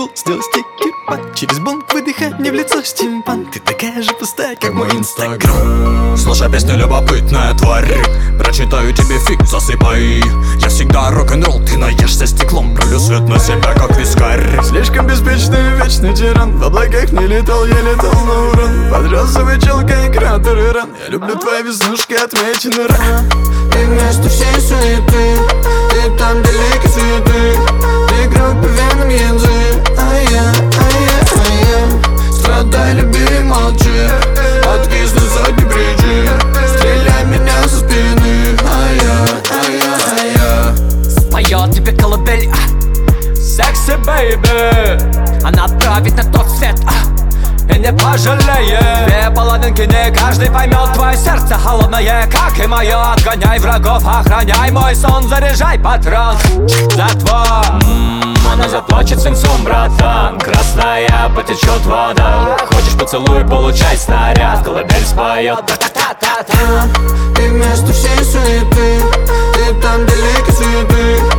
забыл сделать стикер-пак. Через бунт дыхание в лицо стимпан. Ты такая же пустая, как мой инстаграм. Слушай песню, любопытная тварь, прочитаю тебе фиг, засыпай. Я всегда рок-н-ролл, ты наешься стеклом. Пролю свет на себя, как вискарь. Слишком беспечный, вечный тиран. В облаках не летал, я летал на уран. Подросовый челка и кратер и ран. Я люблю твои веснушки, отмечены ран. Ты вместо всей суеты, ты там далеко суеты. Ты кровь по венам язык, а я страдай, люби, молчи. Откисну сотни причин, стреляй меня со спины, споет тебе колыбель, секси бэйби. Она отправит на тот свет, и не пожалеет. Две половинки, не каждый поймет. Твое сердце холодное, как и мое. Отгоняй врагов, охраняй мой сон. Заряжай патрон, затвор. Она заплачет свинцом, братан. Красная потечет вода. Хочешь поцелуй, получай снаряд. Колыбель споет. Ты вместо всей суеты, ты там далеко суеты.